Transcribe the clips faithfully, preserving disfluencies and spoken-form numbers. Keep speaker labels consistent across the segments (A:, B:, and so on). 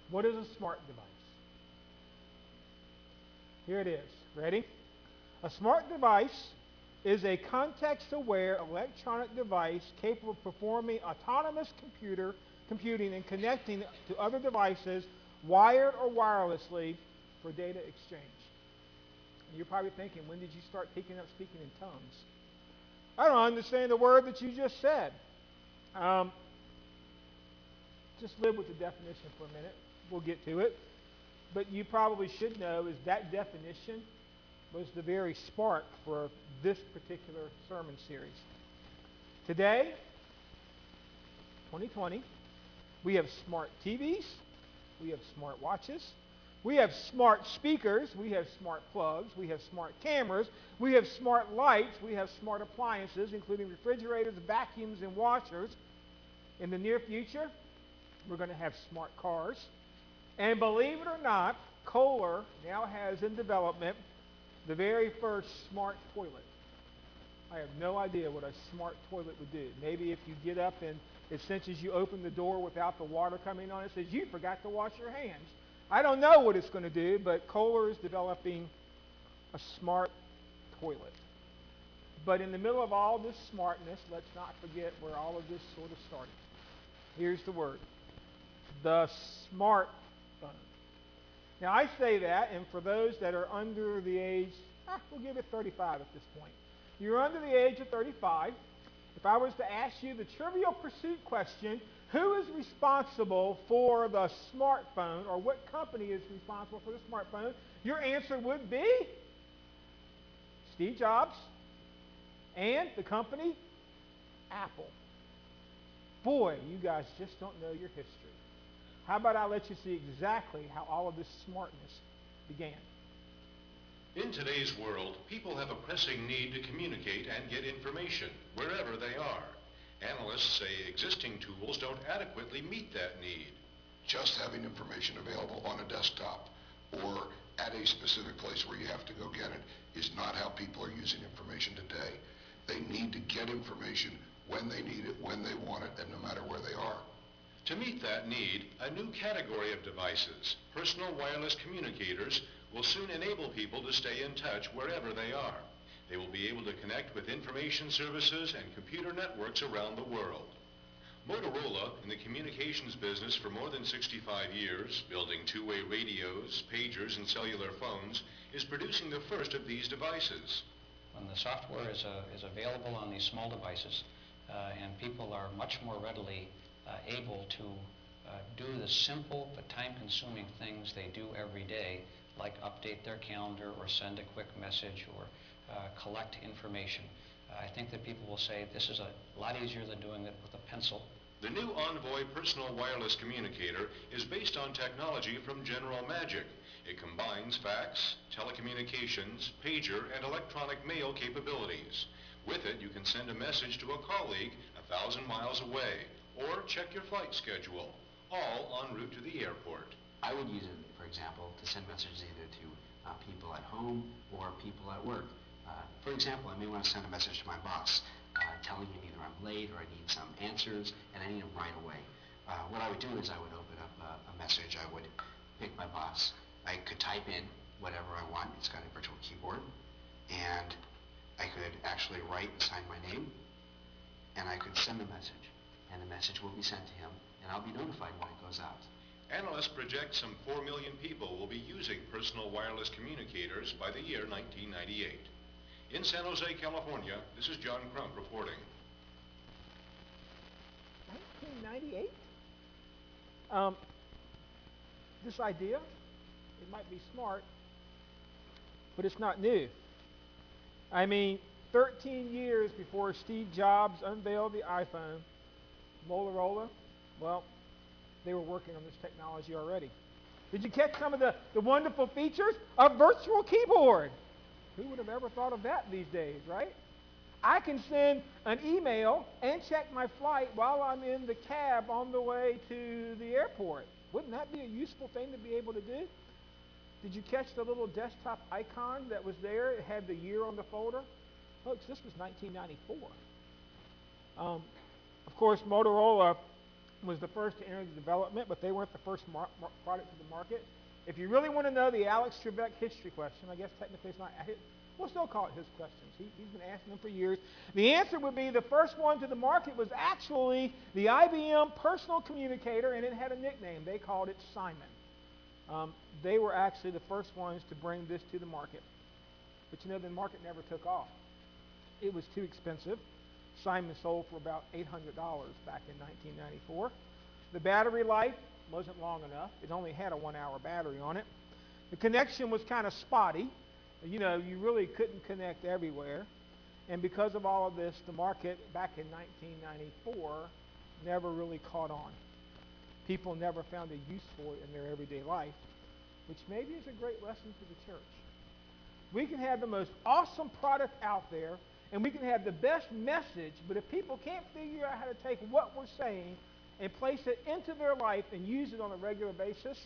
A: What is a smart device? Here it is. Ready? A smart device is a context-aware electronic device capable of performing autonomous computer computing and connecting to other devices wired or wirelessly for data exchange. And you're probably thinking, when did you start picking up speaking in tongues? I don't understand the word that you just said. Um, just live with the definition for a minute. We'll get to it. But you probably should know is that definition was the very spark for this particular sermon series. Today, twenty twenty, we have smart T Vs, we have smart watches, we have smart speakers, we have smart plugs, we have smart cameras, we have smart lights, we have smart appliances, including refrigerators, vacuums, and washers. In the near future, we're going to have smart cars. And believe it or not, Kohler now has in development the very first smart toilet. I have no idea what a smart toilet would do. Maybe if you get up and it senses you open the door without the water coming on, it says you forgot to wash your hands. I don't know what it's going to do, but Kohler is developing a smart toilet. But in the middle of all this smartness, let's not forget where all of this sort of started. Here's the word. The smartphone. Now, I say that, and for those that are under the age, ah, we'll give it thirty-five at this point. You're under the age of thirty-five. If I was to ask you the Trivial Pursuit question, who is responsible for the smartphone, or what company is responsible for the smartphone, your answer would be Steve Jobs and the company Apple. Boy, you guys just don't know your history. How about I let you see exactly how all of this smartness began?
B: In today's world, people have a pressing need to communicate and get information wherever they are. Analysts say existing tools don't adequately meet that need.
C: Just having information available on a desktop or at a specific place where you have to go get it is not how people are using information today. They need to get information when they need it, when they want it, and no matter where they are.
B: To meet that need, a new category of devices, personal wireless communicators, will soon enable people to stay in touch wherever they are. They will be able to connect with information services and computer networks around the world. Motorola, in the communications business for more than sixty-five years, building two-way radios, pagers, and cellular phones, is producing the first of these devices.
D: When the software is, uh, is available on these small devices, uh, and people are much more readily uh, able to uh, do the simple but time-consuming things they do every day, like update their calendar or send a quick message or uh, collect information. Uh, I think that people will say this is a lot easier than doing it with a pencil.
B: The new Envoy personal wireless communicator is based on technology from General Magic. It combines fax, telecommunications, pager, and electronic mail capabilities. With it, you can send a message to a colleague a thousand miles away, or check your flight schedule, all en route to the airport.
E: I would use it, for example, to send messages either to uh, people at home or people at work. Uh, for example, I may want to send a message to my boss uh, telling him either I'm late or I need some answers and I need them right away. Uh, what I would do is I would open up a, a message. I would pick my boss. I could type in whatever I want. It's got a virtual keyboard. And I could actually write and sign my name. And I could send a message. And the message will be sent to him. And I'll be notified when it goes out.
B: Analysts project some four million people will be using personal wireless communicators by the year nineteen ninety-eight. In San Jose, California, this is John Crump reporting.
A: nineteen ninety-eight? Um, this idea, it might be smart, but it's not new. I mean, thirteen years before Steve Jobs unveiled the iPhone, Motorola, well, they were working on this technology already. Did you catch some of the, the wonderful features? A virtual keyboard. Who would have ever thought of that these days, right? I can send an email and check my flight while I'm in the cab on the way to the airport. Wouldn't that be a useful thing to be able to do? Did you catch the little desktop icon that was there? It had the year on the folder. Folks, this was nineteen ninety-four. Um, of course, Motorola was the first to enter the development, but they weren't the first mar- mar- product to the market. If you really want to know the Alex Trebek history question, I guess technically it's not, we'll still call it his questions. He, he's been asking them for years. The answer would be the first one to the market was actually the I B M personal communicator, and it had a nickname. They called it Simon. Um, they were actually the first ones to bring this to the market. But you know, the market never took off. It was too expensive. Simon sold for about eight hundred dollars back in nineteen ninety-four. The battery life wasn't long enough. It only had a one-hour battery on it. The connection was kind of spotty. You know, you really couldn't connect everywhere. And because of all of this, the market back in nineteen ninety-four never really caught on. People never found a use for it in their everyday life, which maybe is a great lesson for the church. We can have the most awesome product out there, and we can have the best message, but if people can't figure out how to take what we're saying and place it into their life and use it on a regular basis,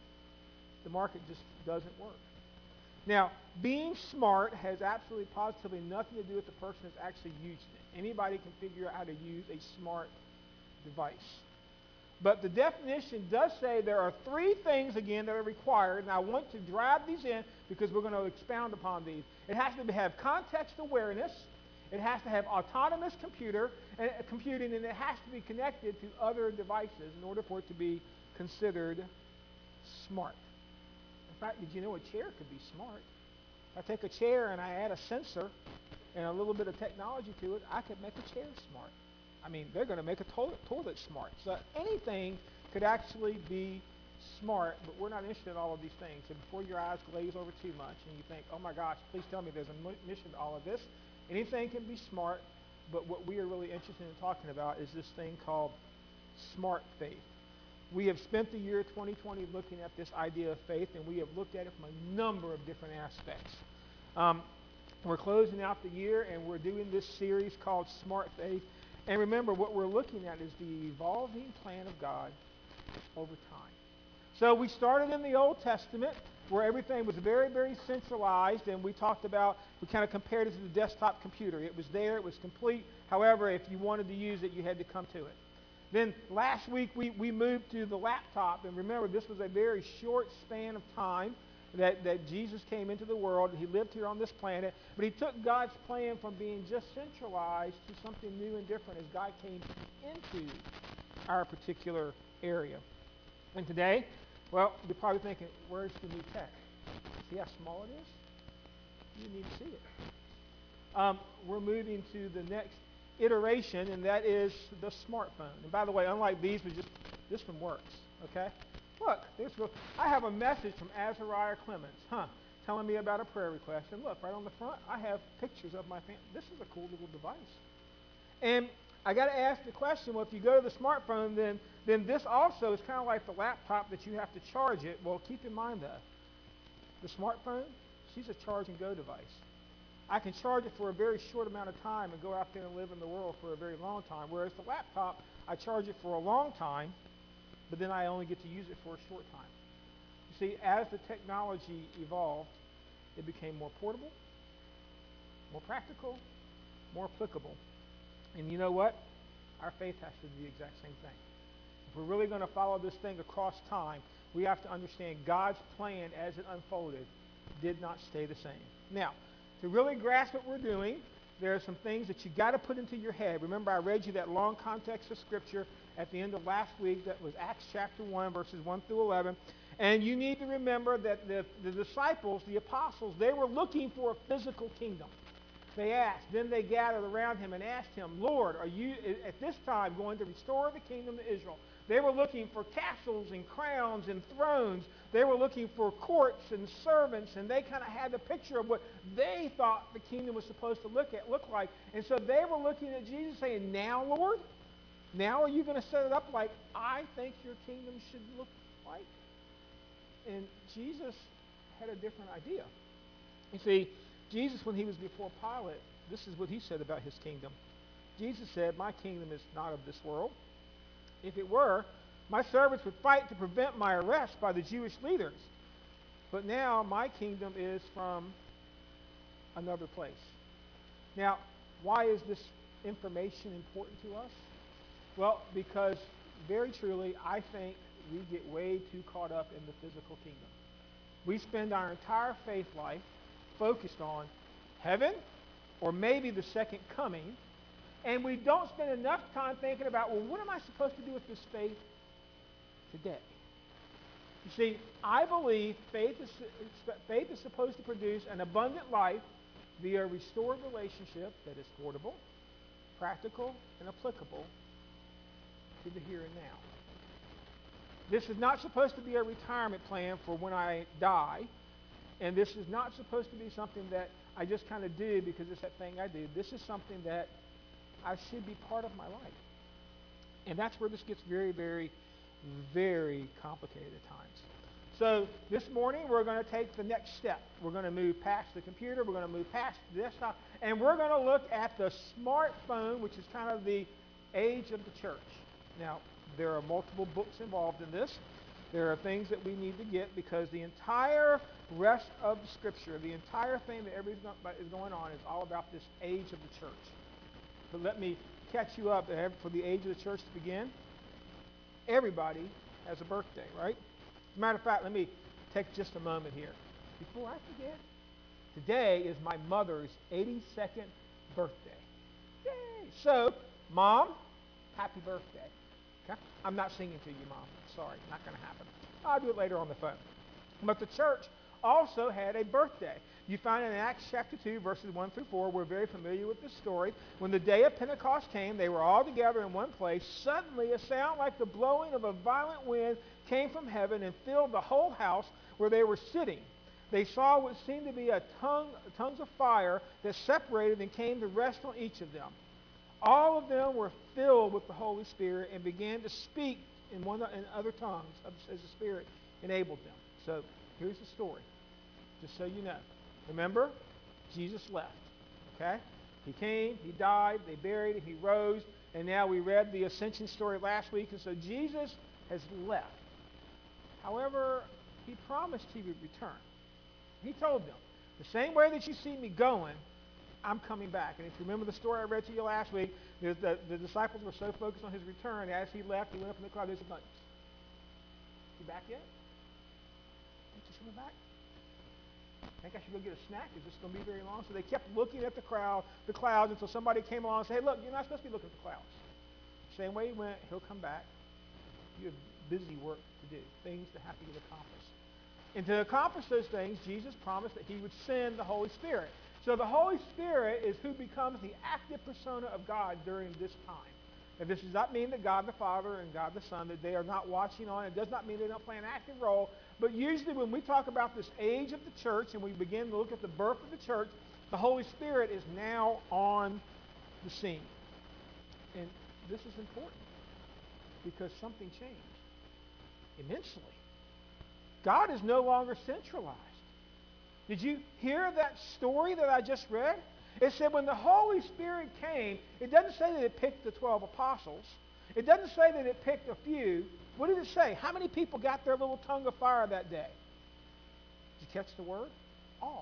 A: the market just doesn't work. Now, being smart has absolutely positively nothing to do with the person who's actually using it. Anybody can figure out how to use a smart device. But the definition does say there are three things, again, that are required, and I want to drive these in because we're going to expound upon these. It has to have context awareness, it has to have autonomous computer, and, uh, computing, and it has to be connected to other devices in order for it to be considered smart. In fact, did you know a chair could be smart? If I take a chair and I add a sensor and a little bit of technology to it, I could make a chair smart. I mean, they're going to make a toilet, toilet smart. So anything could actually be smart, but we're not interested in all of these things. And before your eyes glaze over too much and you think, oh my gosh, please tell me there's a mission to all of this. Anything can be smart, but what we are really interested in talking about is this thing called smart faith. We have spent the year twenty twenty looking at this idea of faith, and we have looked at it from a number of different aspects. Um, we're closing out the year, and we're doing this series called Smart Faith. And remember, what we're looking at is the evolving plan of God over time. So we started in the Old Testament, where everything was very, very centralized, and we talked about, we kind of compared it to the desktop computer. It was there, it was complete. However, if you wanted to use it, you had to come to it. Then last week, we, we moved to the laptop, and remember, this was a very short span of time that, that Jesus came into the world. He lived here on this planet, but he took God's plan from being just centralized to something new and different as God came into our particular area. And today, well, you're probably thinking, where's the new tech? See how small it is? You need to see it. Um, we're moving to the next iteration, and that is the smartphone. And by the way, unlike these, we just this one works, okay? Look, this will, I have a message from Azariah Clements, huh, telling me about a prayer request. And look, right on the front, I have pictures of my family. This is a cool little device. And I got to ask the question, well, if you go to the smartphone, then, then this also is kind of like the laptop that you have to charge it. Well, keep in mind, though, the smartphone, she's a charge-and-go device. I can charge it for a very short amount of time and go out there and live in the world for a very long time, whereas the laptop, I charge it for a long time, but then I only get to use it for a short time. You see, as the technology evolved, it became more portable, more practical, more applicable. And you know what? Our faith has to do the exact same thing. If we're really going to follow this thing across time, we have to understand God's plan as it unfolded did not stay the same. Now, to really grasp what we're doing, there are some things that you got to put into your head. Remember, I read you that long context of Scripture at the end of last week. That was Acts chapter one, verses one through eleven. And you need to remember that the, the disciples, the apostles, they were looking for a physical kingdom. They asked, then they gathered around him and asked him, Lord, are you at this time going to restore the kingdom to Israel? They were looking for castles and crowns and thrones. They were looking for courts and servants, and they kind of had the picture of what they thought the kingdom was supposed to look at, look like. And so they were looking at Jesus saying, now, Lord, now are you going to set it up like I think your kingdom should look like? And Jesus had a different idea. You see, Jesus, when he was before Pilate, this is what he said about his kingdom. Jesus said, my kingdom is not of this world. If it were, my servants would fight to prevent my arrest by the Jewish leaders. But now my kingdom is from another place. Now, why is this information important to us? Well, because very truly, I think we get way too caught up in the physical kingdom. We spend our entire faith life focused on heaven or maybe the second coming, and we don't spend enough time thinking about, well, what am I supposed to do with this faith today? You see, I believe faith is, faith is supposed to produce an abundant life via a restored relationship that is portable, practical, and applicable to the here and now. This is not supposed to be a retirement plan for when I die, and this is not supposed to be something that I just kind of do because it's that thing I do. This is something that I should be part of my life. And that's where this gets very, very, very complicated at times. So this morning we're going to take the next step. We're going to move past the computer. We're going to move past the desktop. And we're going to look at the smartphone, which is kind of the age of the church. Now, there are multiple books involved in this. There are things that we need to get because the entire rest of the Scripture, the entire thing that everything is going on is all about this age of the church. But let me catch you up for the age of the church to begin. Everybody has a birthday, right? As a matter of fact, let me take just a moment here. Before I forget, today is my mother's eighty-second birthday. Yay! So, Mom, happy birthday. Okay? I'm not singing to you, Mom. Sorry, not going to happen. I'll do it later on the phone. But the church also had a birthday. You find in Acts chapter two, verses one through four, we're very familiar with this story. When the day of Pentecost came, they were all together in one place. Suddenly, a sound like the blowing of a violent wind came from heaven and filled the whole house where they were sitting. They saw what seemed to be a tongue, tongues of fire that separated and came to rest on each of them. All of them were filled with the Holy Spirit and began to speak in one in other tongues as the Spirit enabled them. So here's the story, just so you know. Remember, Jesus left. Okay? He came, he died, they buried him, he rose, and now we read the ascension story last week, and so Jesus has left. However, he promised he would return. He told them, the same way that you see me going, I'm coming back. And if you remember the story I read to you last week, the, the, the disciples were so focused on his return, as he left, he went up in the cloud, they said, you back yet? Ain't you coming back? I think I should go get a snack. Is this going to be very long? So they kept looking at the crowd, the clouds, until somebody came along and said, hey, look, you're not supposed to be looking at the clouds. Same way he went, he'll come back. You have busy work to do, things that have to get accomplished. And to accomplish those things, Jesus promised that he would send the Holy Spirit. So the Holy Spirit is who becomes the active persona of God during this time. And this does not mean that God the Father and God the Son, that they are not watching on. It does not mean they don't play an active role. But usually when we talk about this age of the church and we begin to look at the birth of the church, the Holy Spirit is now on the scene. And this is important because something changed immensely. God is no longer centralized. Did you hear that story that I just read? It said when the Holy Spirit came, it doesn't say that it picked the twelve apostles. It doesn't say that it picked a few. What did it say? How many people got their little tongue of fire that day? Did you catch the word? All.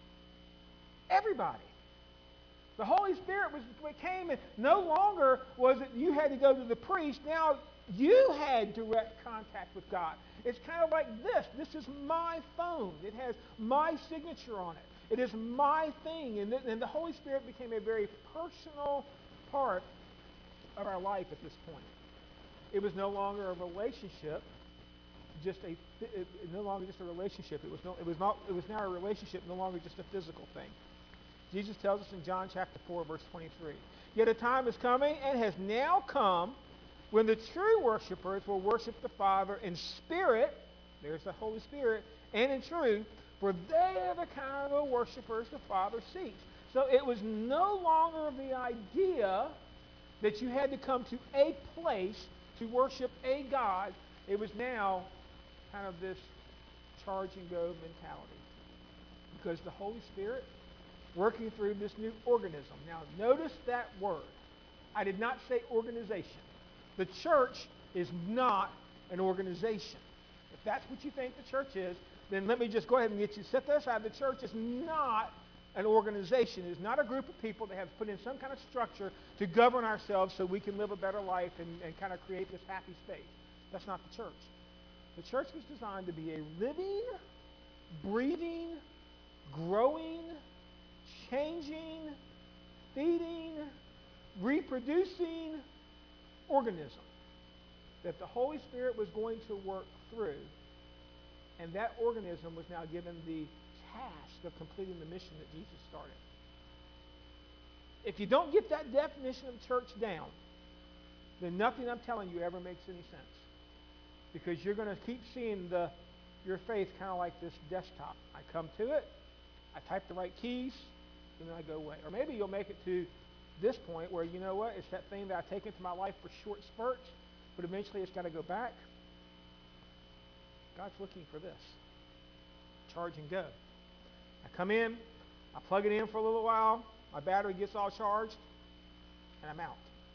A: Everybody. The Holy Spirit was what came, and no longer was it you had to go to the priest. Now you had direct contact with God. It's kind of like this. This is my phone. It has my signature on it. It is my thing. And, th- and the Holy Spirit became a very personal part of our life at this point. It was no longer a relationship, just a it, it, no longer just a relationship. It was no, it was not it was now a relationship, no longer just a physical thing. Jesus tells us in John chapter four, verse twenty-three, yet a time is coming and has now come when the true worshipers will worship the Father in spirit, there's the Holy Spirit, and in truth, for they are the kind of worshipers the Father seeks. So it was no longer the idea that you had to come to a place to worship a God. It was now kind of this charge and go mentality. Because the Holy Spirit working through this new organism. Now notice that word. I did not say organization. The church is not an organization. If that's what you think the church is, then let me just go ahead and get you set that aside. The church is not an organization. It is not a group of people that have put in some kind of structure to govern ourselves so we can live a better life and, and kind of create this happy space. That's not the church. The church was designed to be a living, breathing, growing, changing, feeding, reproducing organism that the Holy Spirit was going to work through, and that organism was now given the task of completing the mission that Jesus started. If you don't get that definition of church down, then nothing I'm telling you ever makes any sense. Because you're going to keep seeing the your faith kind of like this desktop. I come to it, I type the right keys, and then I go away. Or maybe you'll make it to this point where, you know what, it's that thing that I take into my life for short spurts, but eventually it's got to go back. God's looking for this. Charge and go. I come in, I plug it in for a little while, my battery gets all charged, and I'm out.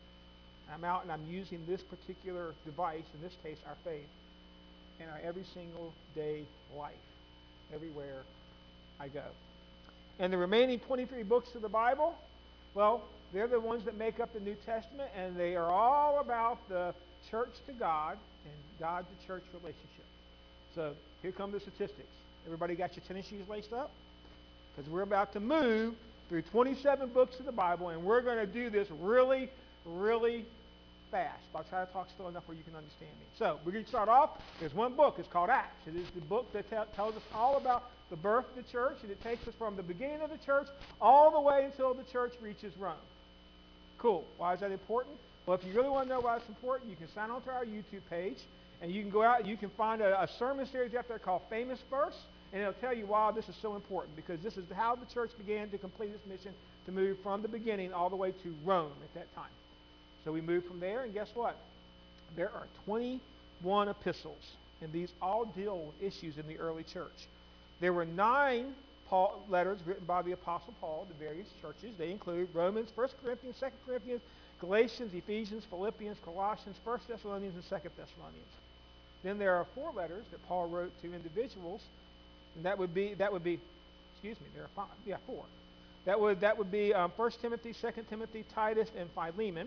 A: I'm out and I'm using this particular device, in this case our faith, in our every single day life, everywhere I go. And the remaining twenty-three books of the Bible, well, they're the ones that make up the New Testament, and they are all about the church to God and God to church relationship. So here come the statistics. Everybody got your tennis shoes laced up? Because we're about to move through twenty-seven books of the Bible, and we're going to do this really, really fast. I'll try to talk slow enough where you can understand me. So we're going to start off. There's one book. It's called Acts. It is the book that te- tells us all about the birth of the church, and it takes us from the beginning of the church all the way until the church reaches Rome. Cool. Why is that important? Well, if you really want to know why it's important, you can sign on to our YouTube page, and you can go out and you can find a, a sermon series out there called Famous Verse, and it'll tell you why this is so important, because this is how the church began to complete its mission to move from the beginning all the way to Rome at that time. So we moved from there, and guess what? There are twenty-one epistles, and these all deal with issues in the early church. There were nine Paul, letters written by the Apostle Paul to various churches. They include Romans, First Corinthians, Second Corinthians, Galatians, Ephesians, Philippians, Colossians, First Thessalonians, and Second Thessalonians. Then there are four letters that Paul wrote to individuals, and that would be, that would be, excuse me, there are five, yeah, four. That would, that would be um, First Timothy, Second Timothy, Titus, and Philemon.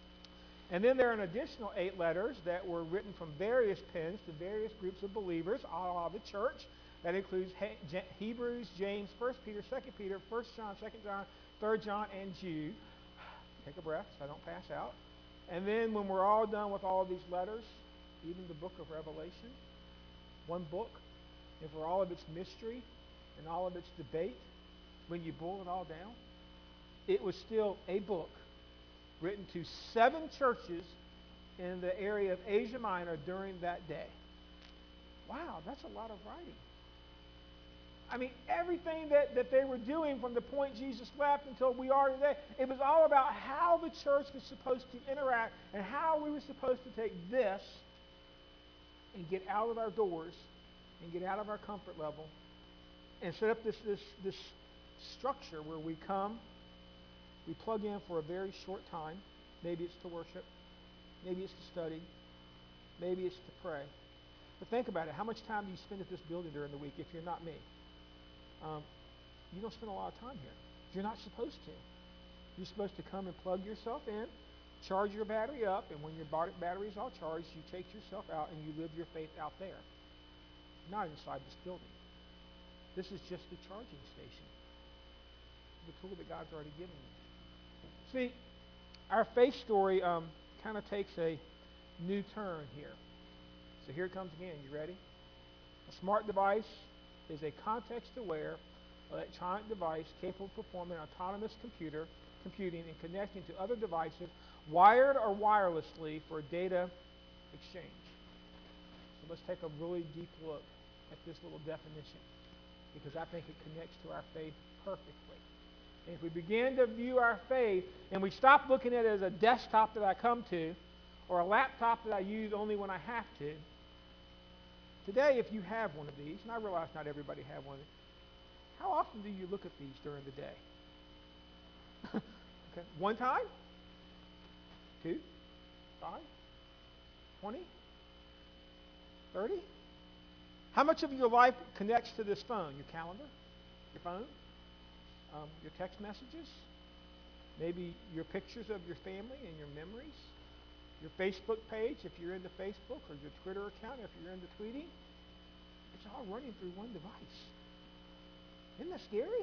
A: And then there are an additional eight letters that were written from various pens to various groups of believers, all of the church. That includes he- Hebrews, James, First Peter, Second Peter, First John, Second John, Third John, and Jude. Take a breath so I don't pass out. And then when we're all done with all of these letters, even the book of Revelation, one book, and for all of its mystery and all of its debate, when you boil it all down, it was still a book written to seven churches in the area of Asia Minor during that day. Wow, that's a lot of writing. I mean, everything that, that they were doing from the point Jesus left until we are today, it was all about how the church was supposed to interact and how we were supposed to take this and get out of our doors and get out of our comfort level and set up this, this, this structure where we come, we plug in for a very short time. Maybe it's to worship. Maybe it's to study. Maybe it's to pray. But think about it. How much time do you spend at this building during the week if you're not me? Um, you don't spend a lot of time here. You're not supposed to. You're supposed to come and plug yourself in, charge your battery up, and when your battery is all charged, you take yourself out and you live your faith out there. Not inside this building. This is just the charging station. The tool that God's already given you. See, our faith story um, kind of takes a new turn here. So here it comes again. You ready? A smart device is a context-aware electronic device capable of performing autonomous computer computing and connecting to other devices, wired or wirelessly, for data exchange. So let's take a really deep look at this little definition, because I think it connects to our faith perfectly. And if we begin to view our faith and we stop looking at it as a desktop that I come to or a laptop that I use only when I have to, today if you have one of these, and I realize not everybody have one, how often do you look at these during the day? Okay. One time? Two? Five? Twenty? Thirty? How much of your life connects to this phone? Your calendar? Your phone? um, your text messages, maybe your pictures of your family and your memories, your Facebook page if you're into Facebook, or your Twitter account if you're into tweeting. It's all running through one device. Isn't that scary?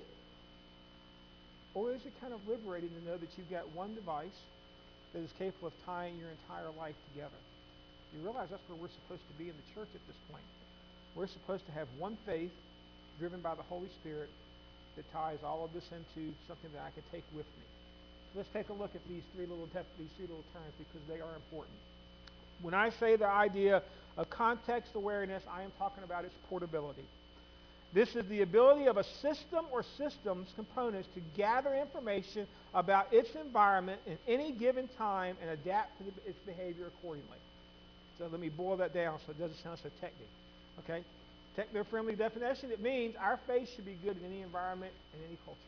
A: Or is it kind of liberating to know that you've got one device that is capable of tying your entire life together? You realize that's where we're supposed to be in the church at this point. We're supposed to have one faith driven by the Holy Spirit that ties all of this into something that I can take with me. Let's take a look at these three little te- these three little terms, because they are important. When I say the idea of context awareness, I am talking about its portability. This is the ability of a system or systems components to gather information about its environment in any given time and adapt to the, its behavior accordingly. So let me boil that down so it doesn't sound so technical. Okay? Techno-friendly definition, it means our faith should be good in any environment and any culture.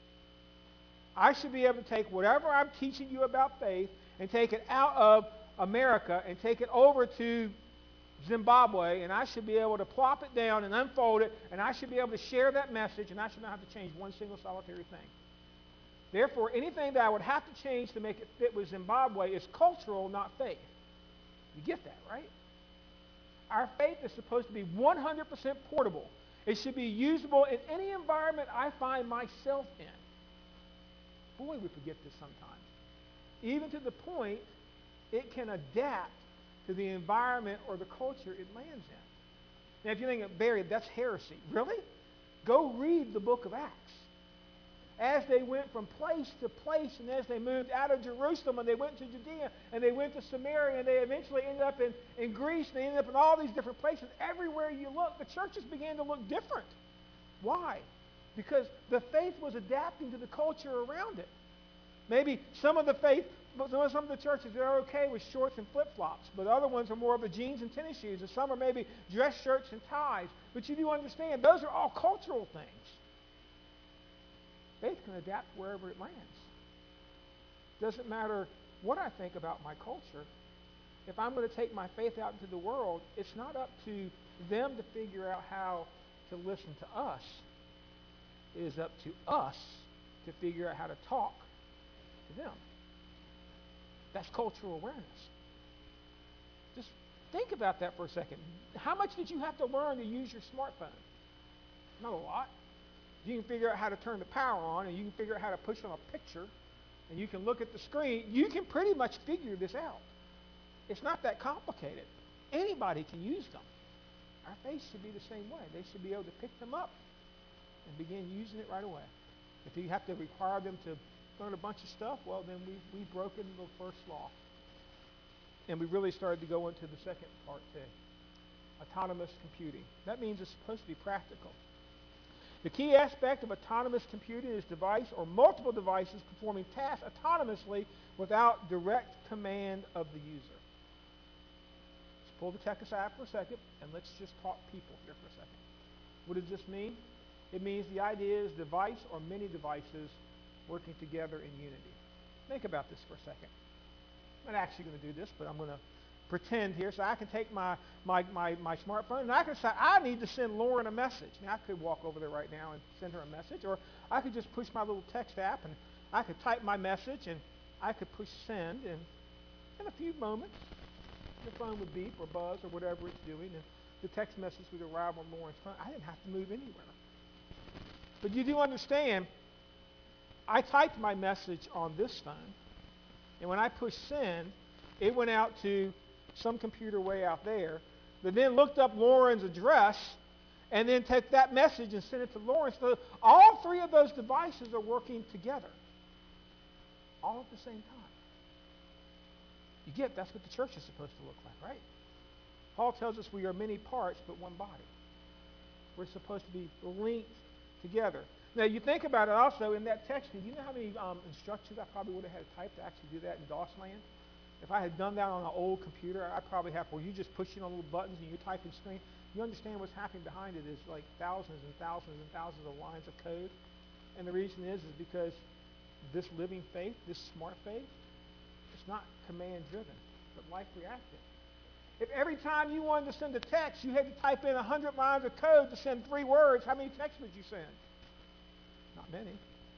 A: I should be able to take whatever I'm teaching you about faith and take it out of America and take it over to Zimbabwe, and I should be able to plop it down and unfold it, and I should be able to share that message, and I should not have to change one single solitary thing. Therefore, anything that I would have to change to make it fit with Zimbabwe is cultural, not faith. You get that, right? Our faith is supposed to be one hundred percent portable. It should be usable in any environment I find myself in. Boy, we forget this sometimes. Even to the point it can adapt to the environment or the culture it lands in. Now, if you think, Barry, that's heresy. Really? Go read the book of Acts. As they went from place to place, and as they moved out of Jerusalem, and they went to Judea, and they went to Samaria, and they eventually ended up in, in Greece, and they ended up in all these different places. Everywhere you look, the churches began to look different. Why? Because the faith was adapting to the culture around it. Maybe some of the faith, some of the churches are okay with shorts and flip-flops, but other ones are more of the jeans and tennis shoes, and some are maybe dress shirts and ties. But you do understand, those are all cultural things. Faith can adapt wherever it lands. Doesn't matter what I think about my culture. If I'm going to take my faith out into the world, it's not up to them to figure out how to listen to us. It is up to us to figure out how to talk to them. That's cultural awareness. Just think about that for a second. How much did you have to learn to use your smartphone? Not a lot. You can figure out how to turn the power on, and you can figure out how to push on a picture, and you can look at the screen. You can pretty much figure this out. It's not that complicated. Anybody can use them. Our faith should be the same way. They should be able to pick them up and begin using it right away. If you have to require them to learn a bunch of stuff, well, then we, we've broken the first law. And we really started to go into the second part too. Autonomous computing. That means it's supposed to be practical. The key aspect of autonomous computing is device or multiple devices performing tasks autonomously without direct command of the user. Let's pull the tech aside for a second, and let's just talk people here for a second. What does this mean? It means the idea is device or many devices working together in unity. Think about this for a second. I'm not actually going to do this, but I'm going to pretend here. So I can take my, my, my, my smartphone, and I can say, I need to send Lauren a message. Now, I could walk over there right now and send her a message, or I could just push my little text app, and I could type my message, and I could push send, and in a few moments, the phone would beep or buzz or whatever it's doing, and the text message would arrive on Lauren's phone. I didn't have to move anywhere. But you do understand, I typed my message on this phone, and when I pushed send, it went out to some computer way out there that then looked up Lauren's address and then took that message and sent it to Lauren. So all three of those devices are working together, all at the same time. You get that's what the church is supposed to look like, right? Paul tells us we are many parts but one body. We're supposed to be linked together. Now, you think about it also in that text, do you know how many um, instructions I probably would have had to type to actually do that in DOS land? If I had done that on an old computer, I'd probably have, where you just pushing on little buttons and you're typing screen. You understand what's happening behind it is like thousands and thousands and thousands of lines of code. And the reason is, is because this living faith, this smart faith, it's not command-driven, but life-reactive. If every time you wanted to send a text, you had to type in one hundred lines of code to send three words, how many texts would you send? Not many.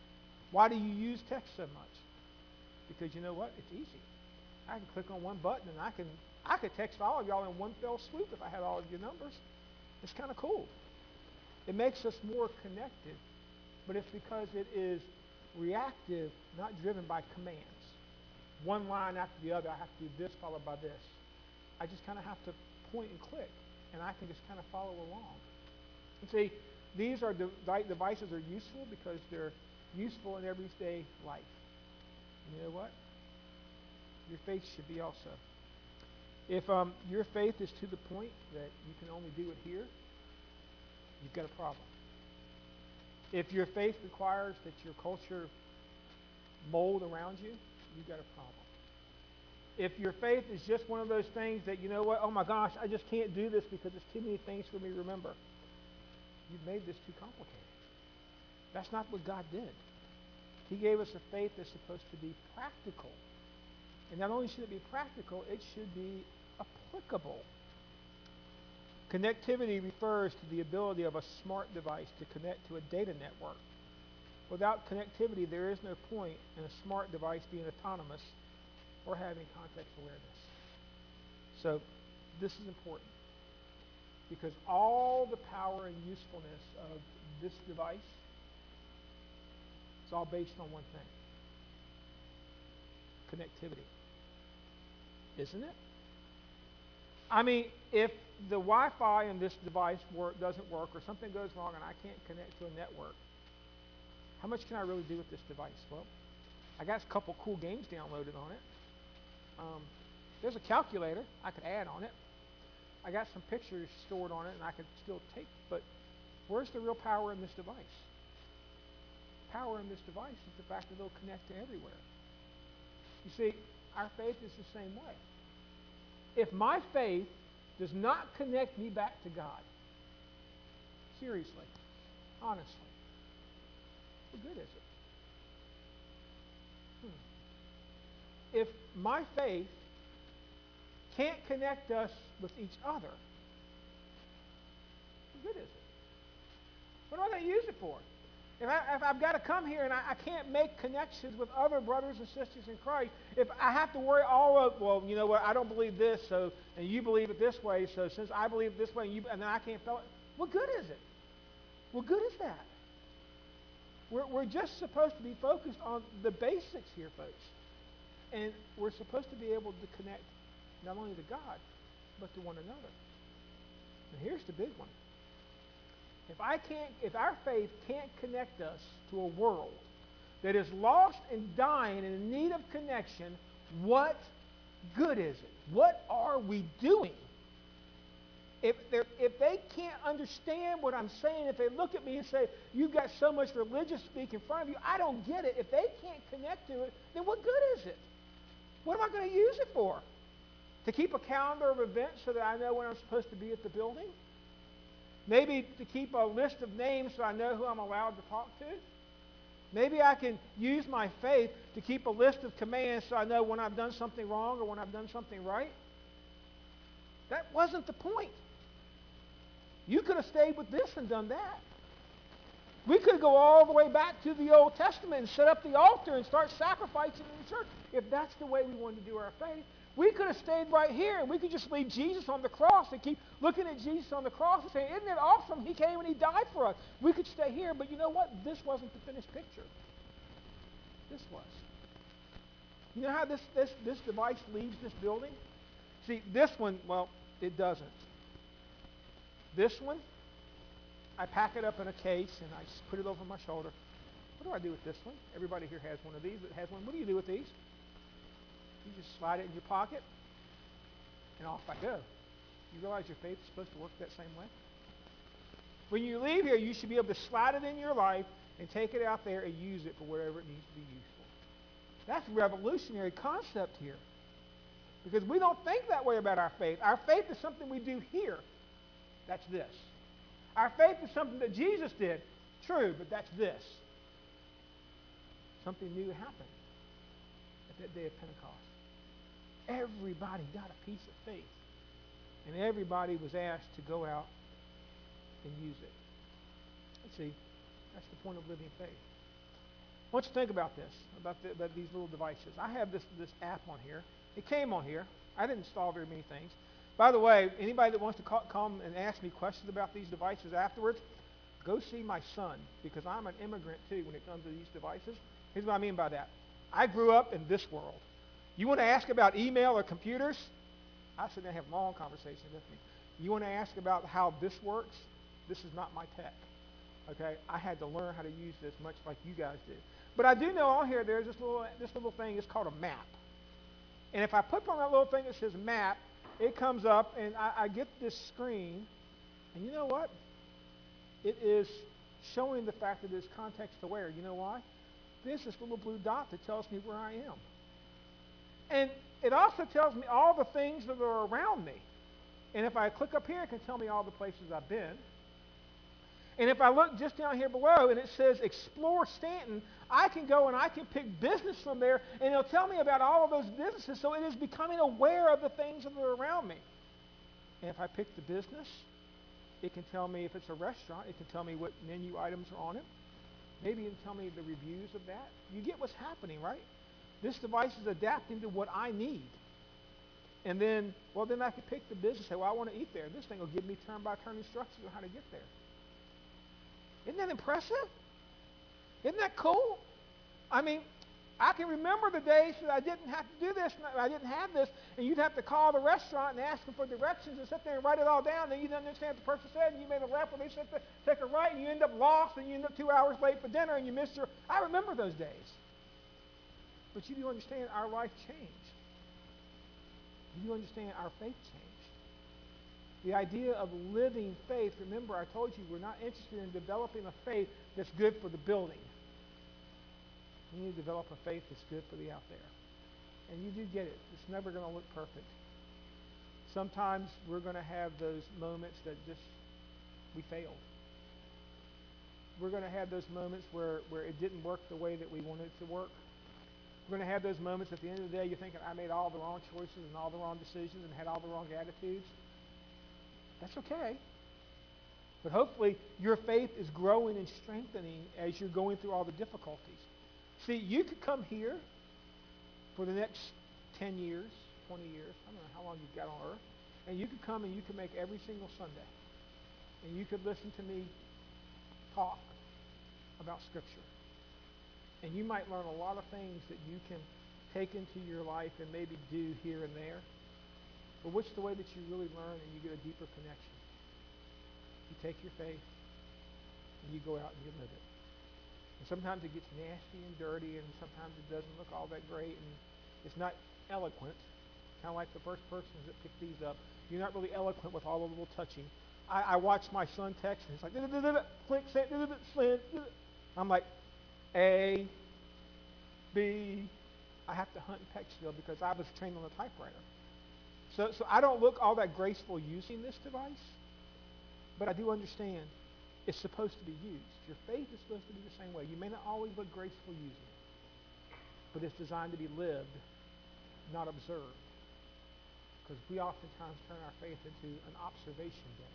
A: Why do you use text so much? Because you know what? It's easy. I can click on one button and I can I could text all of y'all in one fell swoop if I had all of your numbers. It's kind of cool. It makes us more connected, but it's because it is reactive, not driven by commands. One line after the other, I have to do this followed by this. I just kind of have to point and click, and I can just kind of follow along. And see, these are de- devices are useful because they're useful in everyday life. And you know what? Your faith should be also. If um, your faith is to the point that you can only do it here, you've got a problem. If your faith requires that your culture mold around you, you've got a problem. If your faith is just one of those things that, you know what, oh my gosh, I just can't do this because there's too many things for me to remember, you've made this too complicated. That's not what God did. He gave us a faith that's supposed to be practical. And not only should it be practical, it should be applicable. Connectivity refers to the ability of a smart device to connect to a data network. Without connectivity, there is no point in a smart device being autonomous or having context awareness. So this is important because all the power and usefulness of this device is all based on one thing: connectivity. Isn't it? I mean, if the Wi-Fi in this device work, doesn't work or something goes wrong and I can't connect to a network, how much can I really do with this device? Well, I got a couple cool games downloaded on it. Um, there's a calculator I could add on it. I got some pictures stored on it and I could still take, but where's the real power in this device? Power in this device is the fact that it'll connect to everywhere. You see, our faith is the same way. If my faith does not connect me back to God, seriously, honestly, what good is it? Hmm. If my faith can't connect us with each other, what good is it? What am I going to use it for? If, I, if I've got to come here and I, I can't make connections with other brothers and sisters in Christ, if I have to worry all of, well, you know what, I don't believe this, so and you believe it this way, so since I believe it this way, and, you, and then I can't feel it, what good is it? What good is that? We're, we're just supposed to be focused on the basics here, folks. And we're supposed to be able to connect not only to God, but to one another. And here's the big one. If I can't, if our faith can't connect us to a world that is lost and dying and in need of connection, what good is it? What are we doing? If, if they can't understand what I'm saying, if they look at me and say, you've got so much religious speak in front of you, I don't get it. If they can't connect to it, then what good is it? What am I going to use it for? To keep a calendar of events so that I know when I'm supposed to be at the building? Maybe to keep a list of names so I know who I'm allowed to talk to? Maybe I can use my faith to keep a list of commands so I know when I've done something wrong or when I've done something right? That wasn't the point. You could have stayed with this and done that. We could go all the way back to the Old Testament and set up the altar and start sacrificing in the church if that's the way we wanted to do our faith. We could have stayed right here and we could just leave Jesus on the cross and keep looking at Jesus on the cross and saying, isn't it awesome? He came and he died for us. We could stay here, but you know what? This wasn't the finished picture. This was. You know how this, this, this device leaves this building? See, this one, well, it doesn't. This one, I pack it up in a case and I just put it over my shoulder. What do I do with this one? Everybody here has one of these that has one. What do you do with these? You just slide it in your pocket, and off I go. You realize your faith is supposed to work that same way? When you leave here, you should be able to slide it in your life and take it out there and use it for whatever it needs to be used for. That's a revolutionary concept here. Because we don't think that way about our faith. Our faith is something we do here. That's this. Our faith is something that Jesus did. True, but that's this. Something new happened at that day of Pentecost. Everybody got a piece of faith. And everybody was asked to go out and use it. Let's see, that's the point of living faith. want you to think about this, about, the, about these little devices. I have this, this app on here. It came on here. I didn't install very many things. By the way, anybody that wants to call, come and ask me questions about these devices afterwards, go see my son, because I'm an immigrant too when it comes to these devices. Here's what I mean by that. I grew up in this world. You want to ask about email or computers? I sit there and have long conversations with me. You want to ask about how this works? This is not my tech. Okay? I had to learn how to use this much like you guys did. But I do know on here there's this little this little thing. It's called a map. And if I put on that little thing that says map, it comes up and I, I get this screen. And you know what? It is showing the fact that it's context aware. You know why? There's this little blue dot that tells me where I am. And it also tells me all the things that are around me. And if I click up here, it can tell me all the places I've been. And if I look just down here below and it says Explore Stanton, I can go and I can pick business from there, and it'll tell me about all of those businesses. So it is becoming aware of the things that are around me. And if I pick the business, it can tell me if it's a restaurant. It can tell me what menu items are on it. Maybe it can tell me the reviews of that. You get what's happening, right? This device is adapting to what I need. And then, well, then I can pick the business and say, well, I want to eat there. This thing will give me turn-by-turn instructions on how to get there. Isn't that impressive? Isn't that cool? I mean, I can remember the days that I didn't have to do this, and I didn't have this, and you'd have to call the restaurant and ask them for directions and sit there and write it all down, and then you didn't understand what the person said, and you made a left, and they said to take a right, and you end up lost, and you end up two hours late for dinner, and you missed your... I remember those days. But you do understand our life changed. You do understand our faith changed. The idea of living faith, remember I told you we're not interested in developing a faith that's good for the building. We need to develop a faith that's good for the out there. And you do get it. It's never going to look perfect. Sometimes we're going to have those moments that just, we failed. We're going to have those moments where, where it didn't work the way that we wanted it to work. We're going to have those moments at the end of the day you're thinking, I made all the wrong choices and all the wrong decisions and had all the wrong attitudes. That's okay. But hopefully your faith is growing and strengthening as you're going through all the difficulties. See, you could come here for the next ten years, twenty years, I don't know how long you've got on earth, and you could come and you could make every single Sunday. And you could listen to me talk about Scripture. And you might learn a lot of things that you can take into your life and maybe do here and there. But which is the way that you really learn and you get a deeper connection? You take your faith and you go out and you live it. And sometimes it gets nasty and dirty, and sometimes it doesn't look all that great, and it's not eloquent. Kind of like the first persons that picked these up. You're not really eloquent with all the little touching. I, I watched my son text, and he's like, click, send, send. I'm like, A, B. I have to hunt and peck still because I was trained on a typewriter. So, so I don't look all that graceful using this device, but I do understand it's supposed to be used. Your faith is supposed to be the same way. You may not always look graceful using it, but it's designed to be lived, not observed. Because we oftentimes turn our faith into an observation deck.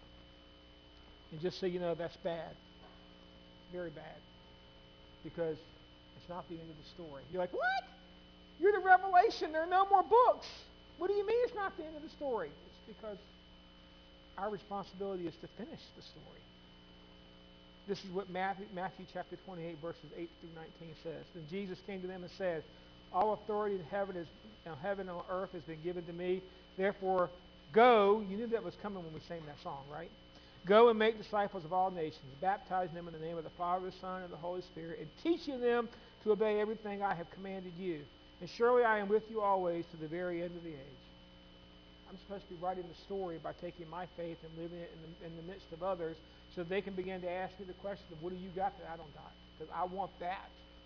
A: And just so you know, that's bad. Very bad. Because it's not the end of the story. You're like, what? You're the Revelation. There are no more books. What do you mean it's not the end of the story? It's because our responsibility is to finish the story. This is what Matthew, Matthew chapter twenty-eight, verses eight through nineteen says. Then Jesus came to them and said, all authority in heaven, is, in heaven and on earth has been given to me. Therefore, go. You knew that was coming when we sang that song, right? Go and make disciples of all nations, baptizing them in the name of the Father, the Son, and the Holy Spirit, and teaching them to obey everything I have commanded you. And surely I am with you always to the very end of the age. I'm supposed to be writing the story by taking my faith and living it in the, in the midst of others so they can begin to ask me the question of what do you got that I don't got? Because I want that.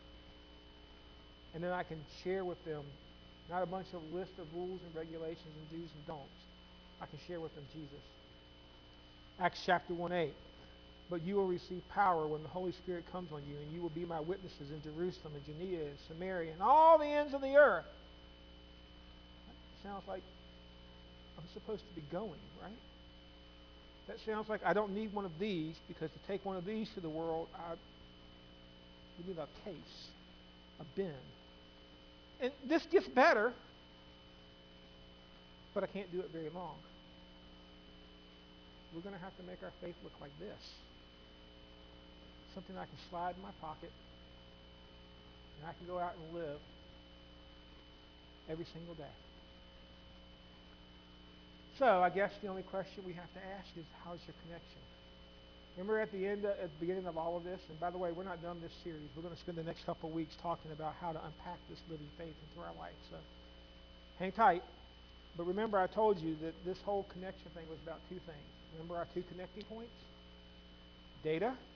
A: And then I can share with them not a bunch of list of rules and regulations and do's and don'ts. I can share with them Jesus. Acts chapter one eight. But you will receive power when the Holy Spirit comes on you, and you will be my witnesses in Jerusalem and Judea and Samaria and all the ends of the earth. That sounds like I'm supposed to be going, right? That sounds like I don't need one of these because to take one of these to the world, I, We need a case, a bin. And this gets better, but I can't do it very long. We're going to have to make our faith look like this. Something I can slide in my pocket, and I can go out and live every single day. So I guess the only question we have to ask is, how's your connection? Remember at the end, uh, at the beginning of all of this, and by the way, we're not done this series. We're going to spend the next couple of weeks talking about how to unpack this living faith into our life. So hang tight. But remember, I told you that this whole connection thing was about two things. Remember our two connecting points? Data and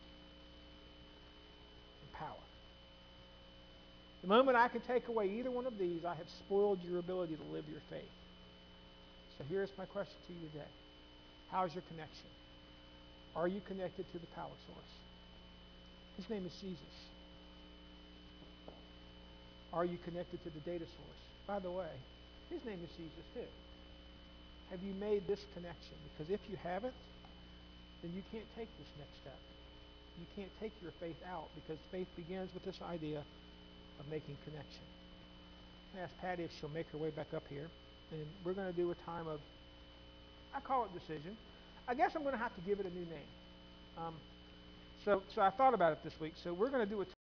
A: power. The moment I can take away either one of these, I have spoiled your ability to live your faith. So here's my question to you today. How's your connection? Are you connected to the power source? His name is Jesus. Are you connected to the data source? By the way, his name is Jesus too. Have you made this connection? Because if you haven't, then you can't take this next step. You can't take your faith out, because faith begins with this idea of making connection. I asked Patty if she'll make her way back up here, and we're going to do a time of, I call it decision. I guess I'm going to have to give it a new name. Um, so, so I thought about it this week. So we're going to do a